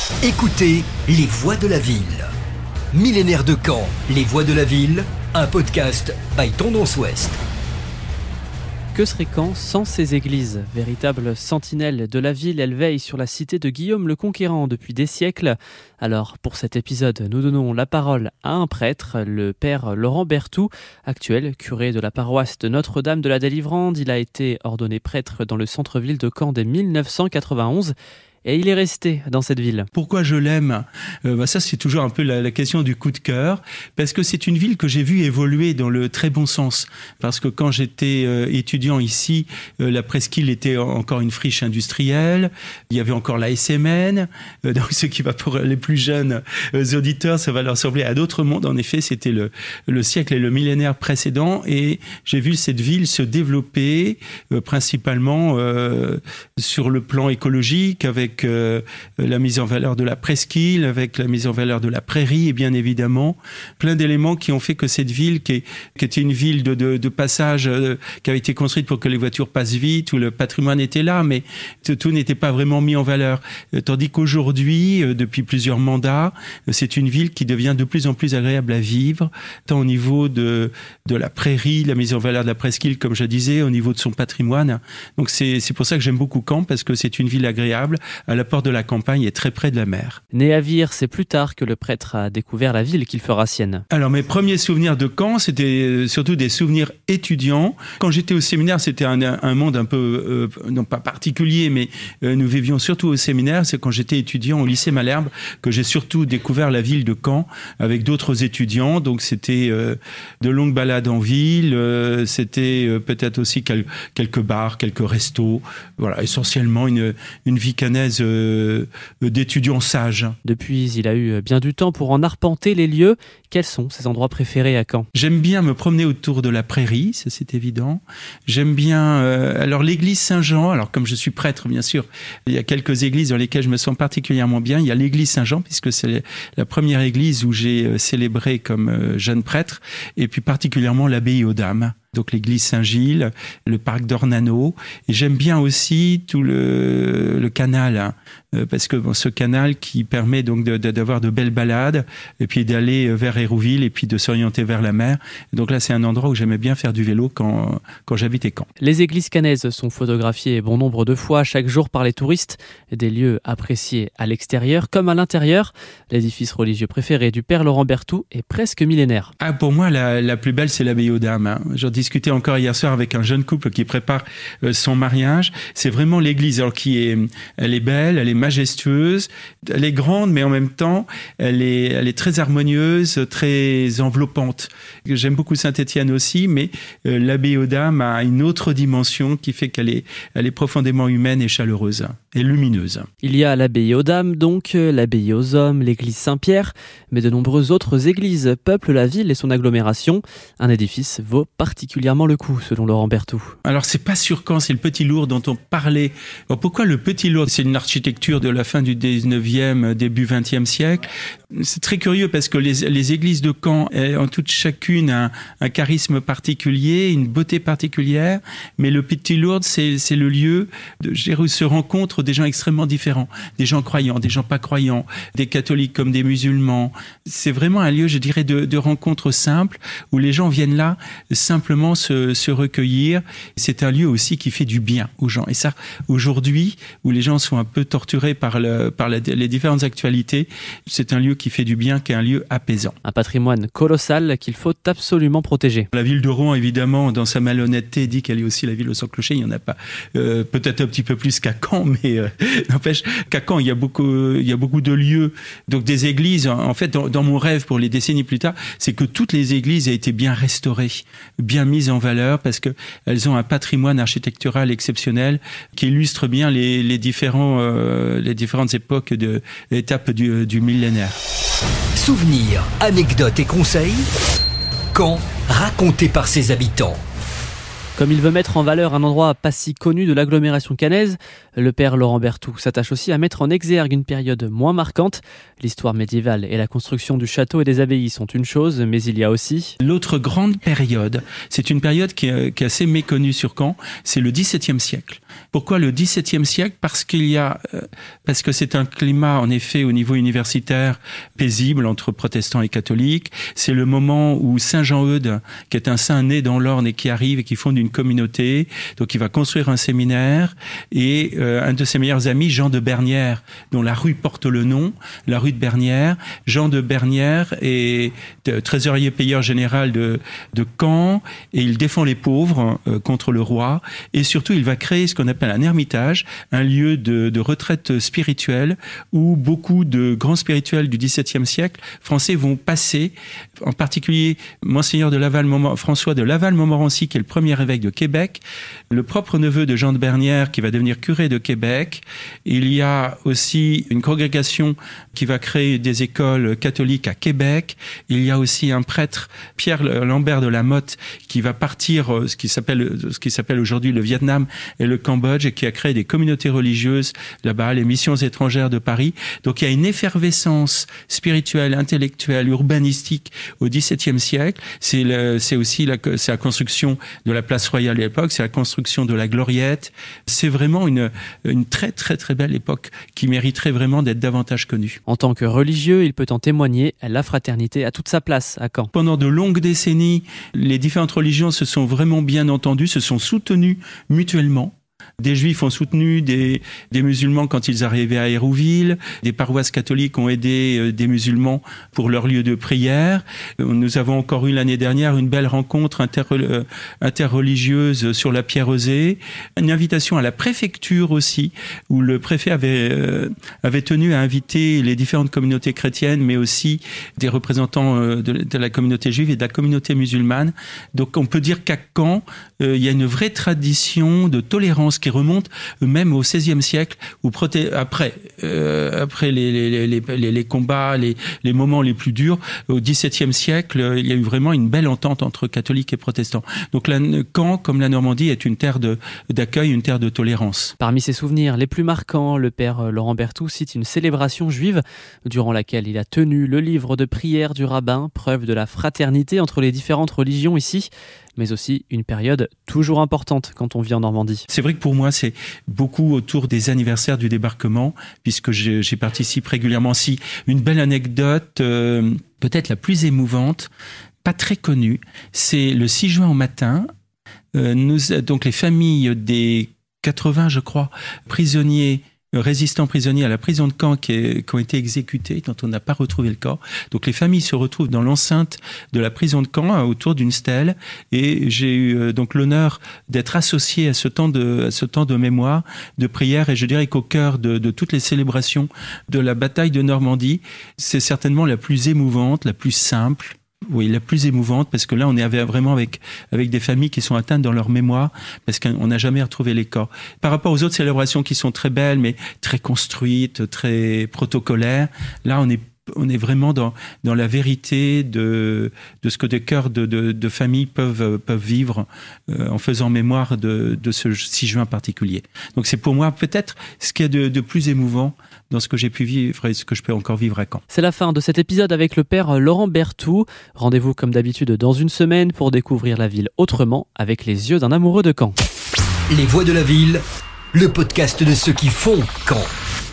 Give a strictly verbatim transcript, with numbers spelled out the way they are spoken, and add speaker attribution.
Speaker 1: Écoutez Les Voix de la Ville. Millénaire de Caen, Les Voix de la Ville, un podcast by Tendance Ouest.
Speaker 2: Que serait Caen sans ses églises ? Véritable sentinelle de la ville, elle veille sur la cité de Guillaume le Conquérant depuis des siècles. Alors, pour cet épisode, nous donnons la parole à un prêtre, le père Laurent Berthoud, actuel curé de la paroisse de Notre-Dame de la Délivrande. Il a été ordonné prêtre dans le centre-ville de Caen dès mille neuf cent quatre-vingt-onze. Et il est resté dans cette ville.
Speaker 3: Pourquoi je l'aime ? euh, bah Ça, c'est toujours un peu la, la question du coup de cœur, parce que c'est une ville que j'ai vue évoluer dans le très bon sens. Parce que quand j'étais euh, étudiant ici, euh, la presqu'île était encore une friche industrielle, il y avait encore la S M N, euh, donc ce qui va pour les plus jeunes euh, auditeurs, ça va leur sembler à d'autres mondes. En effet, c'était le, le siècle et le millénaire précédent, et j'ai vu cette ville se développer, euh, principalement euh, sur le plan écologique, avec avec euh, la mise en valeur de la presqu'île, avec la mise en valeur de la prairie, et bien évidemment, plein d'éléments qui ont fait que cette ville, qui, est, qui était une ville de, de, de passage, euh, qui avait été construite pour que les voitures passent vite, où le patrimoine était là, mais tout, tout n'était pas vraiment mis en valeur. Euh, tandis qu'aujourd'hui, euh, depuis plusieurs mandats, euh, c'est une ville qui devient de plus en plus agréable à vivre, tant au niveau de, de la prairie, la mise en valeur de la presqu'île, comme je disais, au niveau de son patrimoine. Donc c'est, c'est pour ça que j'aime beaucoup Caen, parce que c'est une ville agréable, à la porte de la campagne et très près de la mer.
Speaker 2: Né à Vire, c'est plus tard que le prêtre a découvert la ville qu'il fera sienne.
Speaker 3: Alors mes premiers souvenirs de Caen, c'était surtout des souvenirs étudiants. Quand j'étais au séminaire, c'était un, un monde un peu, euh, non pas particulier, mais euh, nous vivions surtout au séminaire. C'est quand j'étais étudiant au lycée Malherbe que j'ai surtout découvert la ville de Caen avec d'autres étudiants. Donc c'était euh, de longues balades en ville, euh, c'était euh, peut-être aussi quel, quelques bars, quelques restos. Voilà, essentiellement une, une vie caennaise Euh, d'étudiants sages.
Speaker 2: Depuis, il a eu bien du temps pour en arpenter les lieux. Quels sont ses endroits préférés à Caen ?
Speaker 3: J'aime bien me promener autour de la prairie, ça c'est évident. J'aime bien euh, alors l'église Saint-Jean. Alors comme je suis prêtre, bien sûr, il y a quelques églises dans lesquelles je me sens particulièrement bien. Il y a l'église Saint-Jean, puisque c'est la première église où j'ai célébré comme euh, jeune prêtre, et puis particulièrement l'abbaye aux Dames. Donc l'église Saint-Gilles, le parc d'Ornano. Et j'aime bien aussi tout le, le canal, hein, euh, parce que bon, ce canal qui permet donc de, de, d'avoir de belles balades, et puis d'aller vers Hérouville, et puis de s'orienter vers la mer. Donc là, c'est un endroit où j'aimais bien faire du vélo quand, quand j'habitais Caen.
Speaker 2: Les églises caennaises sont photographiées bon nombre de fois chaque jour par les touristes. Des lieux appréciés à l'extérieur comme à l'intérieur. L'édifice religieux préféré du père Laurent Berthoud est presque millénaire.
Speaker 3: Ah, pour moi, la, la plus belle, c'est l'abbaye aux Dames. Hein. J'en discutais encore hier soir avec un jeune couple qui prépare euh, son mariage. C'est vraiment l'église, alors qui est, elle est belle, elle est majestueuse, elle est grande, mais en même temps, elle est, elle est très harmonieuse, très enveloppante. J'aime beaucoup Saint-Étienne aussi, mais euh, l'abbaye aux Dames a une autre dimension qui fait qu'elle est, elle est profondément humaine et chaleureuse et lumineuse.
Speaker 2: Il y a l'abbaye aux Dames, donc l'abbaye aux Hommes, l'église Saint-Pierre, mais de nombreuses autres églises peuplent la ville et son agglomération. Un édifice vaut particulièrement le coup, selon Laurent Berthoud.
Speaker 3: Alors c'est pas sur Caen, c'est le Petit Lourd dont on parlait. Alors, pourquoi le Petit Lourd ? C'est une architecture de la fin du dix-neuvième, début vingtième siècle. C'est très curieux parce que les, les églises de Caen ont toutes chacune un, un charisme particulier, une beauté particulière, mais le Petit Lourd, c'est, c'est le lieu de, où se rencontrent des gens extrêmement différents, des gens croyants, des gens pas croyants, des catholiques comme des musulmans. C'est vraiment un lieu, je dirais, de, de rencontres simples où les gens viennent là simplement se, se recueillir. C'est un lieu aussi qui fait du bien aux gens. Et ça, aujourd'hui, où les gens sont un peu torturés par, le, par la, les différentes actualités, c'est un lieu qui fait du bien, qui est un lieu apaisant.
Speaker 2: Un patrimoine colossal qu'il faut absolument protéger.
Speaker 3: La ville de Rouen, évidemment, dans sa malhonnêteté, dit qu'elle est aussi la ville au sans clocher. Il n'y en a pas euh, peut-être un petit peu plus qu'à Caen, mais euh, n'empêche qu'à Caen, il y a beaucoup, il y a beaucoup de lieux, donc des églises. En fait, dans, dans mon rêve pour les décennies plus tard, c'est que toutes les églises aient été bien restaurées, bien mises en valeur, parce que elles ont un patrimoine architectural exceptionnel qui illustre bien les, les différents, euh, les différentes époques de étapes du, du millénaire.
Speaker 1: Souvenirs, anecdotes et conseils, Caen raconté par ses habitants.
Speaker 2: Comme il veut mettre en valeur un endroit pas si connu de l'agglomération caennaise, le père Laurent Berthoud s'attache aussi à mettre en exergue une période moins marquante. L'histoire médiévale et la construction du château et des abbayes sont une chose, mais il y a aussi...
Speaker 3: L'autre grande période, c'est une période qui est, qui est assez méconnue sur Caen, c'est le dix-septième siècle. Pourquoi le dix-septième siècle ? Parce qu'il y a, parce que c'est un climat, en effet, au niveau universitaire, paisible entre protestants et catholiques. C'est le moment où Saint Jean-Eudes, qui est un saint né dans l'Orne et qui arrive et qui fonde une communauté, donc il va construire un séminaire, et euh, un de ses meilleurs amis, Jean de Bernières, dont la rue porte le nom, la rue de Bernières. Jean de Bernières est trésorier payeur général de, de Caen, et il défend les pauvres euh, contre le roi, et surtout il va créer ce qu'on appelle un ermitage, un lieu de, de retraite spirituelle, où beaucoup de grands spirituels du dix-septième siècle français vont passer, en particulier Monseigneur de Laval, François de Laval-Montmorency, qui est le premier évêque de Québec, le propre neveu de Jean de Bernières, qui va devenir curé de Québec. Il y a aussi une congrégation qui va créer des écoles catholiques à Québec. Il y a aussi un prêtre, Pierre Lambert de la Motte, qui va partir, ce qui s'appelle, ce qui s'appelle aujourd'hui le Vietnam et le Cambodge, et qui a créé des communautés religieuses là-bas, les missions étrangères de Paris. Donc il y a une effervescence spirituelle, intellectuelle, urbanistique au dix-septième siècle. C'est, le, c'est aussi la, c'est la construction de la place royale à l'époque, c'est la construction de la Gloriette. C'est vraiment une, une très très très belle époque qui mériterait vraiment d'être davantage connue.
Speaker 2: En tant que religieux, il peut en témoigner, la fraternité a toute sa place à Caen.
Speaker 3: Pendant de longues décennies, les différentes religions se sont vraiment bien entendues, se sont soutenues mutuellement. Des juifs ont soutenu des, des musulmans quand ils arrivaient à Hérouville. Des paroisses catholiques ont aidé des musulmans pour leur lieu de prière. Nous avons encore eu l'année dernière une belle rencontre inter, interreligieuse sur la Pierre-Osée. Une invitation à la préfecture aussi, où le préfet avait, euh, avait tenu à inviter les différentes communautés chrétiennes, mais aussi des représentants de, de la communauté juive et de la communauté musulmane. Donc on peut dire qu'à Caen, euh, il y a une vraie tradition de tolérance qui remonte même au seizième siècle, où proté- après, euh, après les, les, les, les, les combats, les, les moments les plus durs, au dix-septième siècle, il y a eu vraiment une belle entente entre catholiques et protestants. Donc la, Caen, comme la Normandie, est une terre de, d'accueil, une terre de tolérance.
Speaker 2: Parmi ses souvenirs les plus marquants, le père Laurent Berthoud cite une célébration juive durant laquelle il a tenu le livre de prière du rabbin, preuve de la fraternité entre les différentes religions ici, mais aussi une période toujours importante quand on vit en Normandie.
Speaker 3: C'est vrai que pour moi, c'est beaucoup autour des anniversaires du débarquement, puisque j'y, j'y participe régulièrement. Si une belle anecdote, euh, peut-être la plus émouvante, pas très connue, c'est le six juin au matin, euh, nous, donc les familles des quatre-vingts, je crois, prisonniers résistants prisonniers à la prison de Caen qui, est, qui ont été exécutés, dont on n'a pas retrouvé le corps. Donc les familles se retrouvent dans l'enceinte de la prison de Caen, hein, autour d'une stèle, et j'ai eu euh, donc l'honneur d'être associé à ce temps de, à ce temps de mémoire, de prière, et je dirais qu'au cœur de, de toutes les célébrations de la bataille de Normandie, c'est certainement la plus émouvante, la plus simple. Oui, la plus émouvante, parce que là, on est vraiment avec, avec des familles qui sont atteintes dans leur mémoire, parce qu'on n'a jamais retrouvé les corps. Par rapport aux autres célébrations qui sont très belles, mais très construites, très protocolaires, là, on est on est vraiment dans, dans la vérité de, de ce que des cœurs de, de, de familles peuvent, peuvent vivre euh, en faisant mémoire de, de ce six juin particulier. Donc c'est pour moi peut-être ce qu'il y a de, de plus émouvant dans ce que j'ai pu vivre et ce que je peux encore vivre à Caen.
Speaker 2: C'est la fin de cet épisode avec le père Laurent Berthoud. Rendez-vous comme d'habitude dans une semaine pour découvrir la ville autrement avec les yeux d'un amoureux de Caen.
Speaker 1: Les Voix de la Ville, le podcast de ceux qui font Caen.